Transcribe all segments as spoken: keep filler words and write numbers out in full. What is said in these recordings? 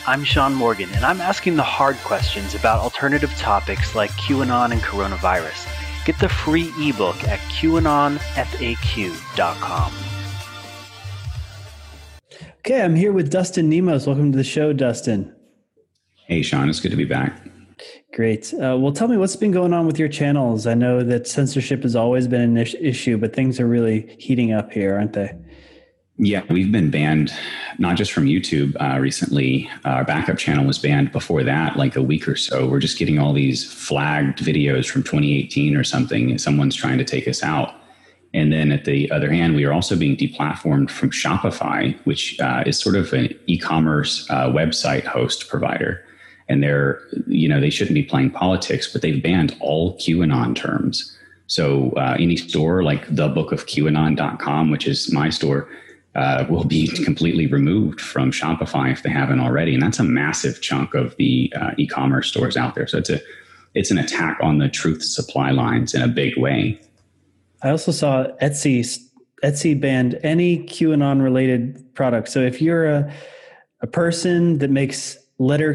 I'm Sean Morgan, and I'm asking the hard questions about alternative topics like QAnon and coronavirus. Get the free ebook at QAnon F A Q dot com. Okay, I'm here with Dustin Nemos. Welcome to the show, Dustin. Hey, Sean. It's good to be back. Great. Uh, well, tell me what's been going on with your channels. I know that censorship has always been an is- issue, but things are really heating up here, aren't they? Yeah, we've been banned not just from YouTube uh, recently. Uh, our backup channel was banned before that, like a week or so. We're just getting all these flagged videos from twenty eighteen or something, and someone's trying to take us out. And then at the other hand, we are also being deplatformed from Shopify, which uh, is sort of an e-commerce uh, website host provider. And they're, you know, they shouldn't be playing politics, but they've banned all QAnon terms. So uh, any store like the book of Q anon dot com, which is my store, Uh, will be completely removed from Shopify if they haven't already. And that's a massive chunk of the uh, e-commerce stores out there. So it's a it's an attack on the truth supply lines in a big way. I also saw Etsy Etsy banned any QAnon related products. So if you're a a person that makes letter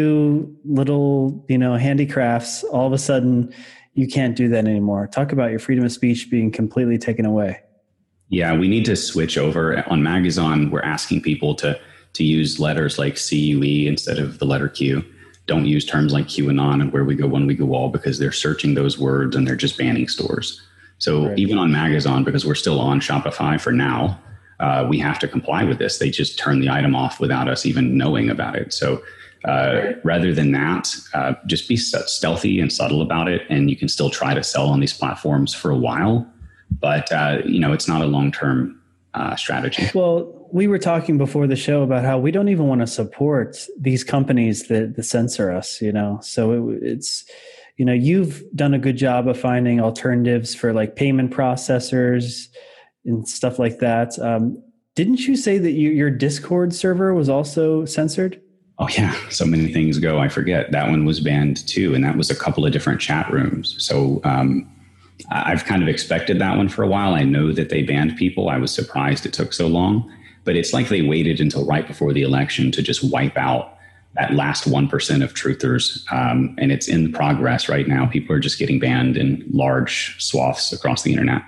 Q little, you know, handicrafts, all of a sudden you can't do that anymore. Talk about your freedom of speech being completely taken away. Yeah, we need to switch over. On Magazon, we're asking people to to use letters like C U E instead of the letter Q. Don't use terms like QAnon and Where We Go When We Go All, because they're searching those words and they're just banning stores. So right. Even on Magazon, because we're still on Shopify for now, uh, we have to comply with this. They just turn the item off without us even knowing about it. So uh, right. rather than that, uh, just be stealthy and subtle about it, and you can still try to sell on these platforms for a while. But, uh, you know, it's not a long-term uh, strategy. Well, we were talking before the show about how we don't even want to support these companies that, that censor us, you know. So it, it's, you know, you've done a good job of finding alternatives for like payment processors and stuff like that. Um, didn't you say that you, your Discord server was also censored? Oh, yeah. So many things go. I forget. That one was banned, too. And that was a couple of different chat rooms. So, um I've kind of expected that one for a while. I know that they banned people. I was surprised it took so long, but it's like they waited until right before the election to just wipe out that last one percent of truthers. Um, and it's in progress right now. People are just getting banned in large swaths across the internet.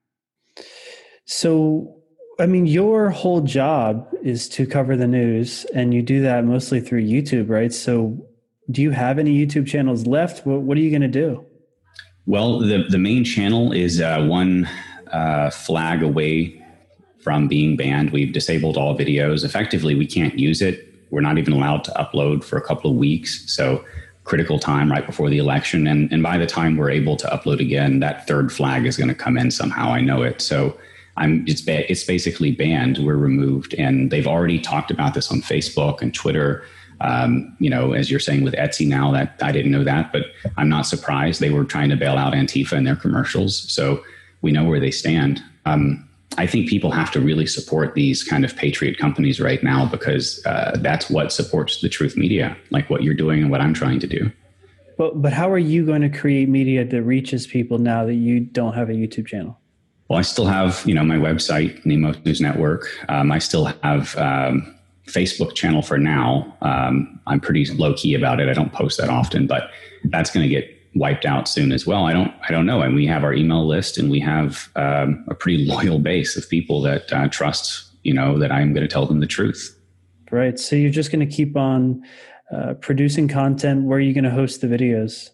So, I mean, your whole job is to cover the news, and you do that mostly through YouTube, right? So do you have any YouTube channels left? What, what are you going to do? Well, the, the main channel is uh, one uh, flag away from being banned. We've disabled all videos. Effectively, we can't use it. We're not even allowed to upload for a couple of weeks. So critical time right before the election. And, and by the time we're able to upload again, that third flag is going to come in somehow. I know it. So I'm it's, ba- it's basically banned. We're removed. And they've already talked about this on Facebook and Twitter. Um, you know, as you're saying with Etsy now, that I didn't know that, but I'm not surprised. They were trying to bail out Antifa in their commercials. So we know where they stand. Um, I think people have to really support these kind of patriot companies right now, because uh, that's what supports the truth media, like what you're doing and what I'm trying to do. But, but how are you going to create media that reaches people now that you don't have a YouTube channel? Well, I still have, you know, my website, Nemos News Network. Um, I still have um, Facebook channel for now. Um, I'm pretty low key about it. I don't post that often, but that's going to get wiped out soon as well. I don't, I don't know. And we have our email list, and we have um, a pretty loyal base of people that uh, trust, you know, that I'm going to tell them the truth. Right. So you're just going to keep on uh, producing content. Where are you going to host the videos?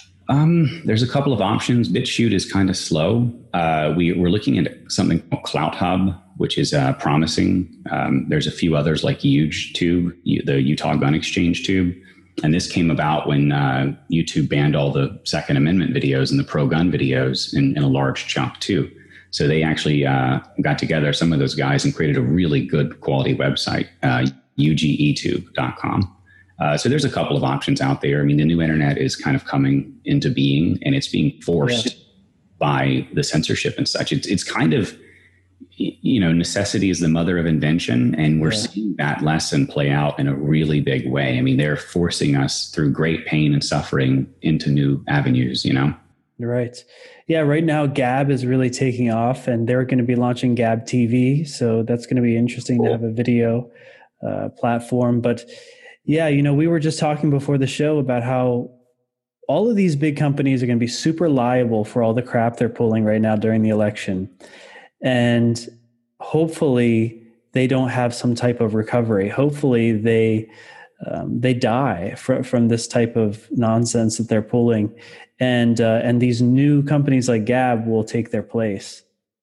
Um, there's a couple of options. BitChute is kind of slow. Uh, we, we're looking at something called CloutHub, which is uh, promising. Um, there's a few others like UgeTube, the Utah Gun Exchange Tube. And this came about when uh, YouTube banned all the Second Amendment videos and the pro-gun videos in, in a large chunk too. So they actually uh, got together, some of those guys, and created a really good quality website, uh, U G E tube dot com. Uh, so there's a couple of options out there. I mean, the new internet is kind of coming into being, and it's being forced yeah. by the censorship and such. It's it's kind of, you know, necessity is the mother of invention, and we're yeah. seeing that lesson play out in a really big way. I mean, they're forcing us through great pain and suffering into new avenues, you know? Right. Yeah, right now Gab is really taking off, and they're going to be launching Gab T V. So that's going to be interesting cool. to have a video uh, platform. But Yeah, you know, we were just talking before the show about how all of these big companies are going to be super liable for all the crap they're pulling right now during the election. And hopefully they don't have some type of recovery. Hopefully they um, they die fr- from this type of nonsense that they're pulling. And uh, and these new companies like Gab will take their place.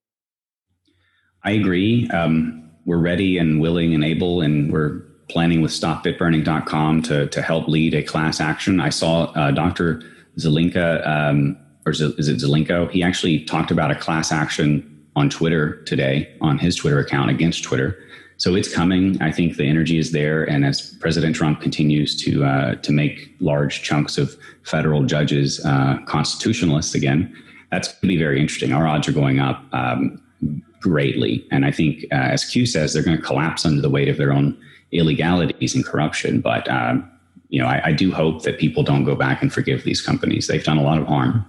I agree. Um, we're ready and willing and able, and we're planning with stop bit burning dot com to to help lead a class action. I saw uh, Doctor Zelenka, um, or is it, is it Zelenko? He actually talked about a class action on Twitter today, on his Twitter account against Twitter. So it's coming. I think the energy is there. And as President Trump continues to uh, to make large chunks of federal judges uh, constitutionalists again, that's going to be very interesting. Our odds are going up um, greatly. And I think, uh, as Q says, they're going to collapse under the weight of their own illegalities and corruption. But, um, you know, I, I do hope that people don't go back and forgive these companies. They've done a lot of harm.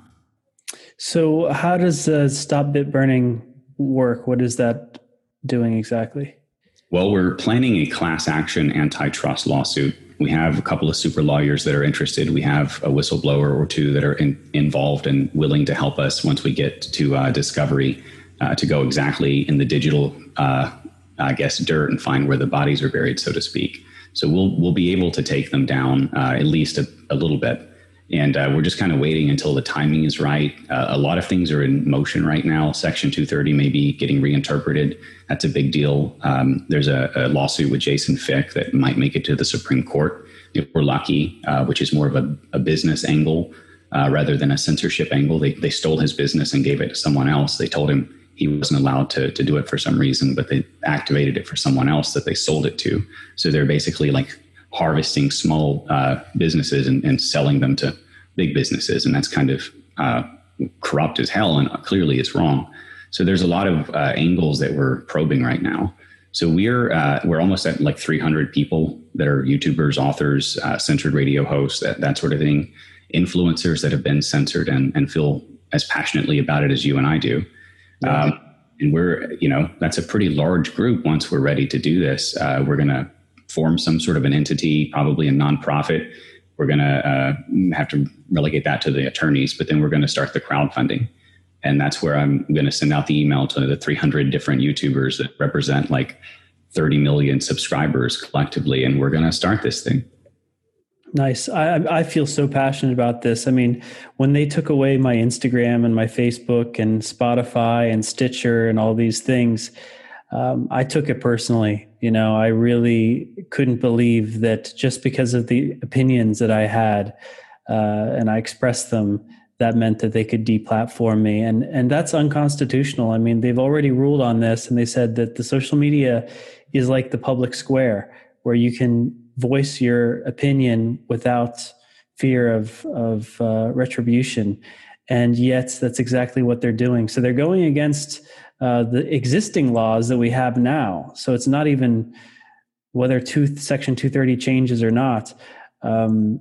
So how does uh, Stop Bit Burning work? What is that doing exactly? Well, we're planning a class action antitrust lawsuit. We have a couple of super lawyers that are interested. We have a whistleblower or two that are in, involved and willing to help us once we get to uh, discovery uh, to go exactly in the digital, uh, I guess, dirt and find where the bodies are buried, so to speak. So we'll we'll be able to take them down uh, at least a, a little bit. And uh, we're just kind of waiting until the timing is right. Uh, a lot of things are in motion right now. Section two thirty may be getting reinterpreted. That's a big deal. Um, there's a, a lawsuit with Jason Fick that might make it to the Supreme Court if we're lucky, uh, which is more of a, a business angle uh, rather than a censorship angle. They they stole his business and gave it to someone else. They told him he wasn't allowed to, to do it for some reason, but they activated it for someone else that they sold it to. So they're basically like harvesting small uh, businesses and, and selling them to big businesses. And that's kind of uh, corrupt as hell. And clearly it's wrong. So there's a lot of uh, angles that we're probing right now. So we're uh, we're almost at like three hundred people that are YouTubers, authors, uh, censored radio hosts, that, that sort of thing, influencers that have been censored and, and feel as passionately about it as you and I do. Yeah. Um, and we're, you know, that's a pretty large group. Once we're ready to do this, uh, we're going to form some sort of an entity, probably a nonprofit. We're going to uh, have to relegate that to the attorneys, but then we're going to start the crowdfunding. And that's where I'm going to send out the email to the three hundred different YouTubers that represent like thirty million subscribers collectively. And we're going to start this thing. Nice. I, I feel so passionate about this. I mean, when they took away my Instagram and my Facebook and Spotify and Stitcher and all these things, um, I took it personally. You know, I really couldn't believe that just because of the opinions that I had uh, and I expressed them, that meant that they could deplatform me. And, and that's unconstitutional. I mean, they've already ruled on this, and they said that the social media is like the public square where you can voice your opinion without fear of, of uh, retribution. And yet that's exactly what they're doing. So they're going against uh, the existing laws that we have now. So it's not even whether two, Section two thirty changes or not. Um,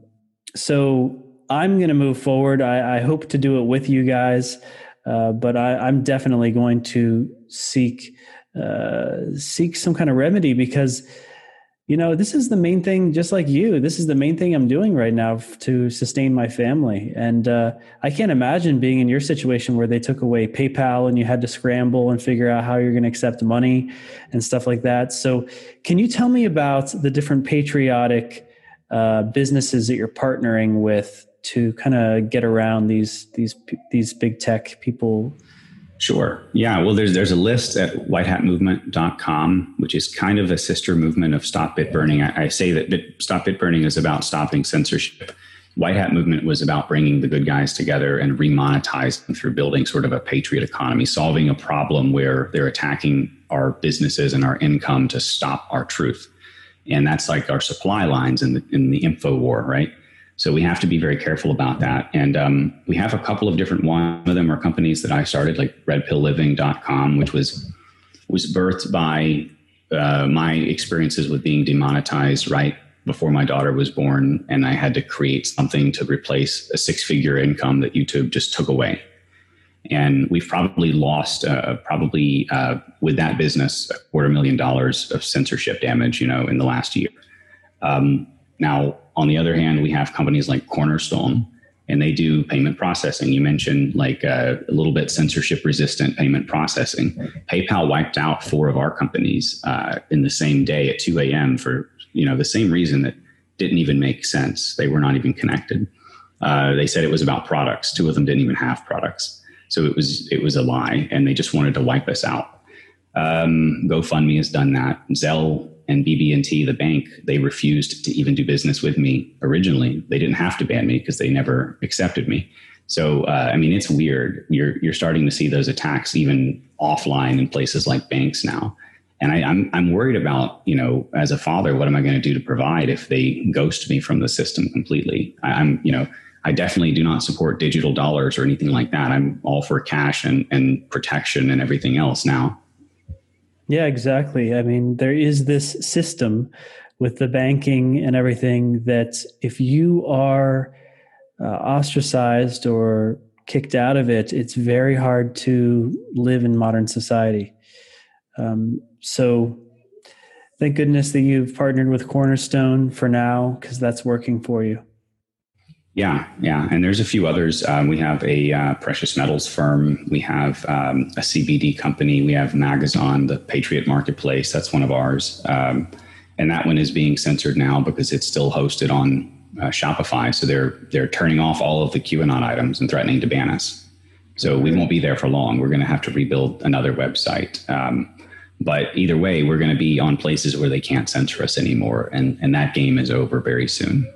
so I'm going to move forward. I, I hope to do it with you guys, uh, but I, I'm definitely going to seek uh, seek some kind of remedy because, you know, this is the main thing, just like you, this is the main thing I'm doing right now to sustain my family. And uh, I can't imagine being in your situation where they took away PayPal and you had to scramble and figure out how you're going to accept money and stuff like that. So can you tell me about the different patriotic uh, businesses that you're partnering with to kind of get around these, these, these big tech people? Sure. Yeah. Well, there's there's a list at white hat movement dot com, which is kind of a sister movement of Stop Bit Burning. I, I say that Bit, Stop Bit Burning is about stopping censorship. White Hat Movement was about bringing the good guys together and remonetizing through building sort of a patriot economy, solving a problem where they're attacking our businesses and our income to stop our truth. And that's like our supply lines in the, in the info war, right? So we have to be very careful about that. And um, we have a couple of different, one of them are companies that I started, like red pill living dot com, which was was birthed by uh, my experiences with being demonetized right before my daughter was born. And I had to create something to replace a six-figure income that YouTube just took away. And we've probably lost, uh, probably uh, with that business, a quarter million dollars of censorship damage, you know, in the last year. Um, Now, on the other hand, we have companies like Cornerstone, and they do payment processing. You mentioned like uh, a little bit censorship resistant payment processing. PayPal wiped out four of our companies uh, in the same day at two a.m. for, you know, the same reason that didn't even make sense. They were not even connected. Uh, they said it was about products. Two of them didn't even have products. So it was, it was a lie, and they just wanted to wipe us out. Um, GoFundMe has done that. Zelle and B B and T, the bank, they refused to even do business with me originally. They didn't have to ban me because they never accepted me. So, uh, I mean, it's weird. You're you're starting to see those attacks even offline in places like banks now. And I, I'm I'm worried about, you know, as a father, what am I going to do to provide if they ghost me from the system completely? I, I'm, you know, I definitely do not support digital dollars or anything like that. I'm all for cash and, and protection and everything else now. Yeah, exactly. I mean, there is this system with the banking and everything that if you are uh, ostracized or kicked out of it, it's very hard to live in modern society. Um, so thank goodness that you've partnered with Cornerstone for now, because that's working for you. Yeah, yeah. And there's a few others. Um, we have a uh, precious metals firm. We have um, a C B D company. We have Magazon, the Patriot Marketplace. That's one of ours. Um, and that one is being censored now because it's still hosted on uh, Shopify. So they're they're turning off all of the QAnon items and threatening to ban us. So we won't be there for long. We're going to have to rebuild another website. Um, but either way, we're going to be on places where they can't censor us anymore. And, and that game is over very soon.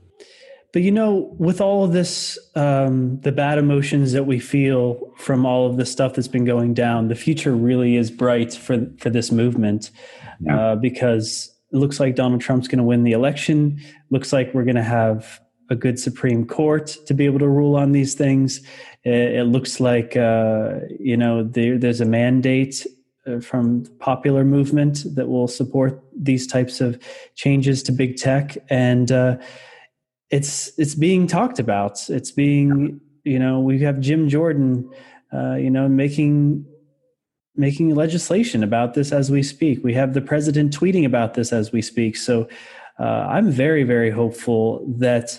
But, you know, with all of this, um, the bad emotions that we feel from all of the stuff that's been going down, the future really is bright for, for this movement yeah. uh, because it looks like Donald Trump's going to win the election. Looks like we're going to have a good Supreme Court to be able to rule on these things. It, it looks like, uh, you know, there, there's a mandate from the popular movement that will support these types of changes to big tech. And, uh, It's it's being talked about. It's being, you know, we have Jim Jordan, uh, you know, making making legislation about this as we speak. We have the president tweeting about this as we speak. So uh, I'm very, very hopeful that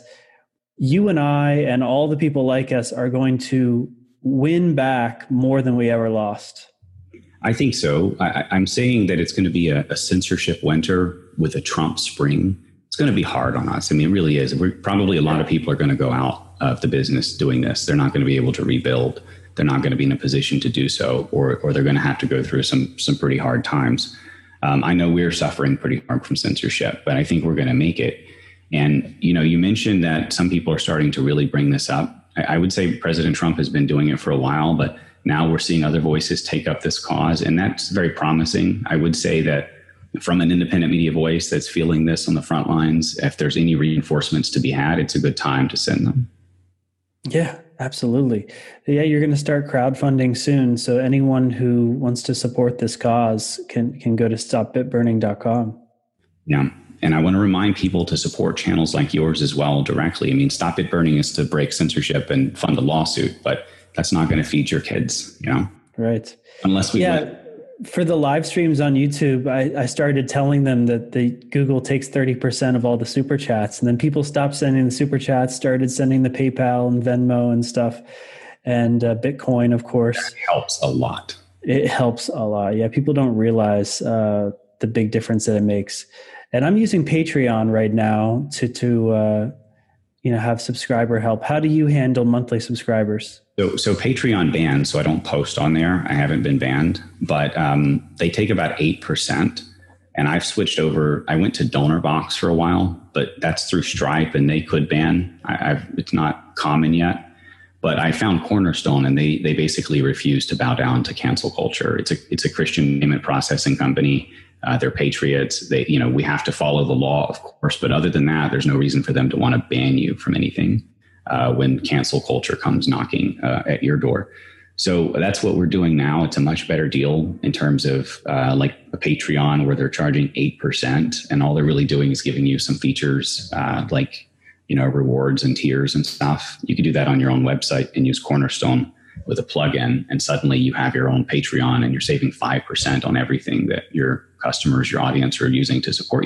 you and I and all the people like us are going to win back more than we ever lost. I think so. I, I'm saying that it's going to be a, a censorship winter with a Trump spring. It's going to be hard on us. I mean, it really is. We're probably a lot of people are going to go out of the business doing this. They're not going to be able to rebuild. They're not going to be in a position to do so, or or they're going to have to go through some some pretty hard times. Um, I know we're suffering pretty hard from censorship, but I think we're going to make it. And, you know, you mentioned that some people are starting to really bring this up. I, I would say President Trump has been doing it for a while, but now we're seeing other voices take up this cause, and that's very promising. I would say that from an independent media voice that's feeling this on the front lines, if there's any reinforcements to be had, it's a good time to send them. Yeah, absolutely. Yeah, you're going to start crowdfunding soon. So anyone who wants to support this cause can, can go to stop bit burning dot com. Yeah. And I want to remind people to support channels like yours as well directly. I mean, Stop Bit Burning is to break censorship and fund a lawsuit, but that's not going to feed your kids, you know? Right. Unless we yeah. let- For the live streams on YouTube, I, I started telling them that the Google takes thirty percent of all the super chats, and then people stopped sending the super chats, started sending the PayPal and Venmo and stuff, and uh, Bitcoin, of course. That helps a lot. It helps a lot. Yeah, people don't realize uh, the big difference that it makes. And I'm using Patreon right now to to uh, you know have subscriber help. How do you handle monthly subscribers? So, so Patreon banned, so I don't post on there. I haven't been banned, but um, they take about eight percent. And I've switched over. I went to DonorBox for a while, but that's through Stripe, and they could ban. I, I've, it's not common yet, but I found Cornerstone, and they they basically refuse to bow down to cancel culture. It's a it's a Christian payment processing company. Uh, they're patriots. They, you know, we have to follow the law, of course, but other than that, there's no reason for them to want to ban you from anything. Uh, when cancel culture comes knocking uh, at your door. So that's what we're doing now. It's a much better deal in terms of uh, like a Patreon where they're charging eight percent, and all they're really doing is giving you some features uh, like, you know, rewards and tiers and stuff. You can do that on your own website and use Cornerstone with a plugin, and suddenly you have your own Patreon and you're saving five percent on everything that your customers, your audience are using to support you.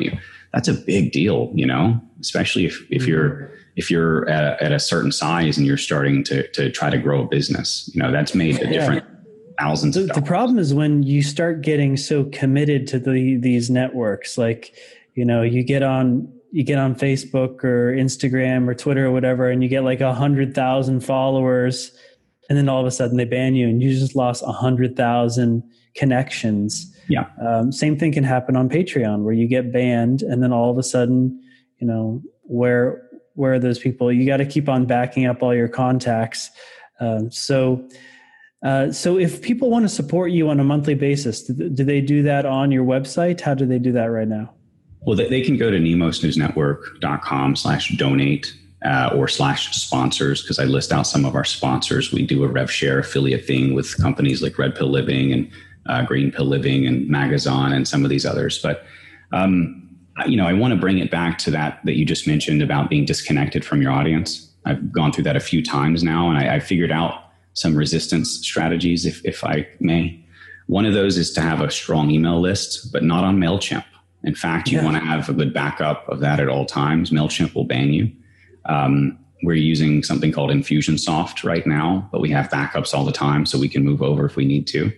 that's a big deal, you know, especially if, if mm-hmm. you're, if you're at a, at a certain size and you're starting to, to try to grow a business, you know, that's made a yeah. different thousands the, of dollars. The problem is when you start getting so committed to the, these networks, like, you know, you get on, you get on Facebook or Instagram or Twitter or whatever, and you get like a hundred thousand followers, and then all of a sudden they ban you and you just lost a hundred thousand connections. Yeah. Um, same thing can happen on Patreon, where you get banned and then all of a sudden, you know, where, where are those people? You got to keep on backing up all your contacts. Um, so, uh, so if people want to support you on a monthly basis, do, do they do that on your website? How do they do that right now? Well, they, they can go to nemos news network dot com slash donate uh, or slash sponsors, because I list out some of our sponsors. We do a rev share affiliate thing with companies like Red Pill Living and uh, Green Pill Living and Magazon and some of these others. But, um, you know, I want to bring it back to that that you just mentioned about being disconnected from your audience. I've gone through that a few times now, and I, I figured out some resistance strategies, if, if I may. One of those is to have a strong email list, but not on MailChimp. In fact, you yeah. want to have a good backup of that at all times. MailChimp will ban you. Um, we're using something called Infusionsoft right now, but we have backups all the time, so we can move over if we need to.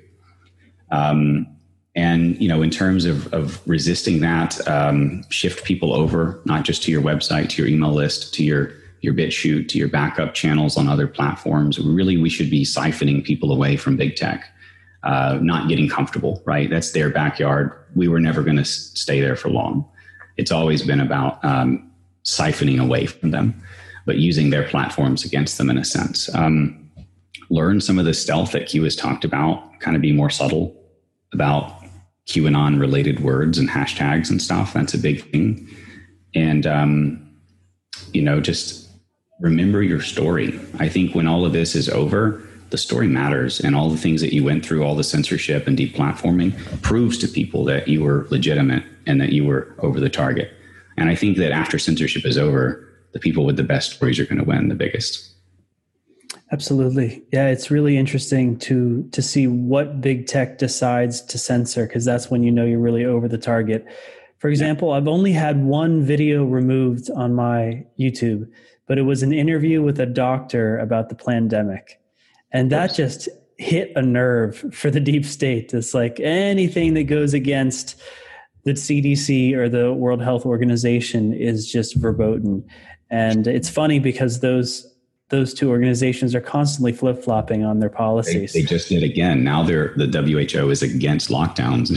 Um, and, you know, in terms of, of resisting that, um, shift people over, not just to your website, to your email list, to your, your BitChute, to your backup channels on other platforms. Really, we should be siphoning people away from big tech. Uh, not getting comfortable, right? That's their backyard. We were never going to s- stay there for long. It's always been about um, siphoning away from them, but using their platforms against them in a sense. Um, learn some of the stealth that Q has talked about, kind of be more subtle about QAnon related words and hashtags and stuff. That's a big thing. And, um, you know, just remember your story. I think when all of this is over, the story matters, and all the things that you went through, all the censorship and deplatforming, proves to people that you were legitimate and that you were over the target. And I think that after censorship is over, the people with the best stories are going to win the biggest. Absolutely. Yeah, it's really interesting to to see what big tech decides to censor, because that's when you know you're really over the target. For example, yeah. I've only had one video removed on my YouTube, but it was an interview with a doctor about the pandemic. And that just hit a nerve for the deep state. It's like anything that goes against the C D C or the World Health Organization is just verboten. And it's funny because those those two organizations are constantly flip-flopping on their policies. They, they just did again. Now they're the W H O is against lockdowns.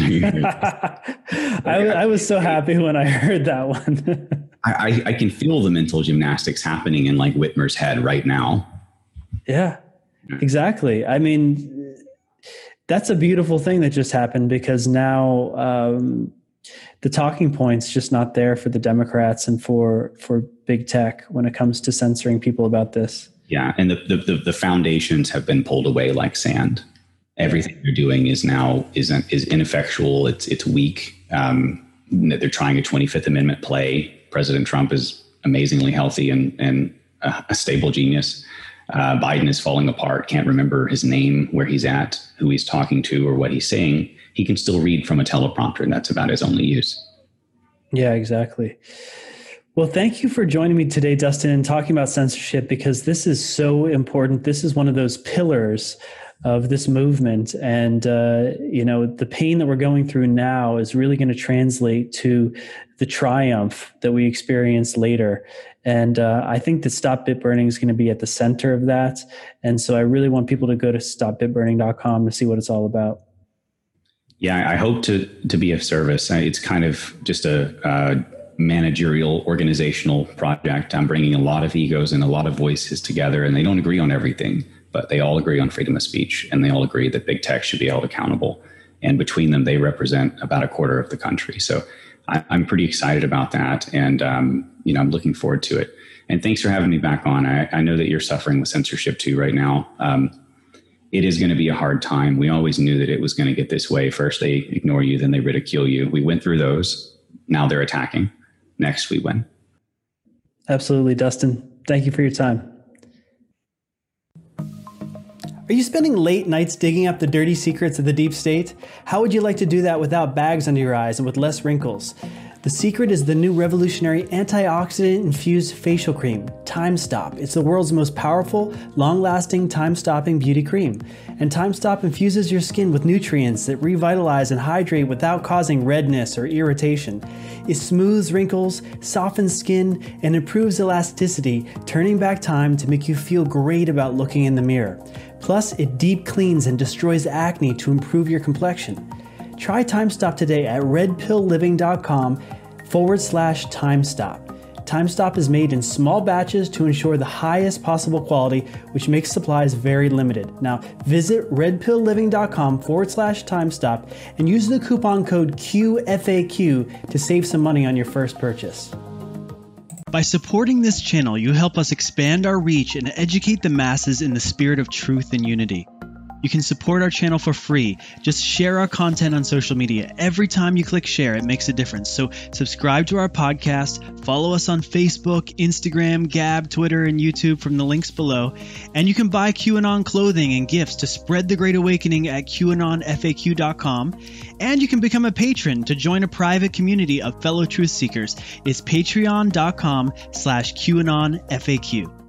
I, I was so happy when I heard that one. I, I can feel the mental gymnastics happening in like Whitmer's head right now. Yeah. Exactly. I mean, that's a beautiful thing that just happened, because now um, the talking point's just not there for the Democrats and for for big tech when it comes to censoring people about this. Yeah, and the the, the foundations have been pulled away like sand. Everything they're doing is now isn't is ineffectual. It's it's weak. Um, they're trying a twenty-fifth Amendment play. President Trump is amazingly healthy and and a, a stable genius. Uh, Biden is falling apart, can't remember his name, where he's at, who he's talking to, or what he's saying. He can still read from a teleprompter, and that's about his only use. Yeah, exactly. Well, thank you for joining me today, Dustin, and talking about censorship, because this is so important. This is one of those pillars of this movement. And, uh, you know, the pain that we're going through now is really going to translate to the triumph that we experience later. And uh, I think that Stop Bitburning is going to be at the center of that. And so I really want people to go to stop bit burning dot com to see what it's all about. Yeah, I hope to to be of service. It's kind of just a uh, managerial, organizational project. I'm bringing a lot of egos and a lot of voices together, and they don't agree on everything, but they all agree on freedom of speech, and they all agree that big tech should be held accountable. And between them, they represent about a quarter of the country. So I, I'm pretty excited about that. And, um, you know, I'm looking forward to it. And thanks for having me back on. I, I know that you're suffering with censorship too right now. Um, it is going to be a hard time. We always knew that it was going to get this way. First, they ignore you, then they ridicule you. We went through those. Now they're attacking. Next, we win. Absolutely, Dustin. Thank you for your time. Are you spending late nights digging up the dirty secrets of the deep state? How would you like to do that without bags under your eyes and with less wrinkles? The secret is the new revolutionary antioxidant-infused facial cream, Time Stop. It's the world's most powerful, long-lasting, time-stopping beauty cream. And Time Stop infuses your skin with nutrients that revitalize and hydrate without causing redness or irritation. It smooths wrinkles, softens skin, and improves elasticity, turning back time to make you feel great about looking in the mirror. Plus, it deep cleans and destroys acne to improve your complexion. Try Time Stop today at redpillliving.com forward slash Time Stop. Time Stop is made in small batches to ensure the highest possible quality, which makes supplies very limited. Now, visit redpillliving.com forward slash Time Stop and use the coupon code Q F A Q to save some money on your first purchase. By supporting this channel, you help us expand our reach and educate the masses in the spirit of truth and unity. You can support our channel for free. Just share our content on social media. Every time you click share, it makes a difference. So subscribe to our podcast, follow us on Facebook, Instagram, Gab, Twitter, and YouTube from the links below. And you can buy QAnon clothing and gifts to spread the Great Awakening at Q anon F A Q dot com. And you can become a patron to join a private community of fellow truth seekers. It's patreon.com slash QAnon FAQ.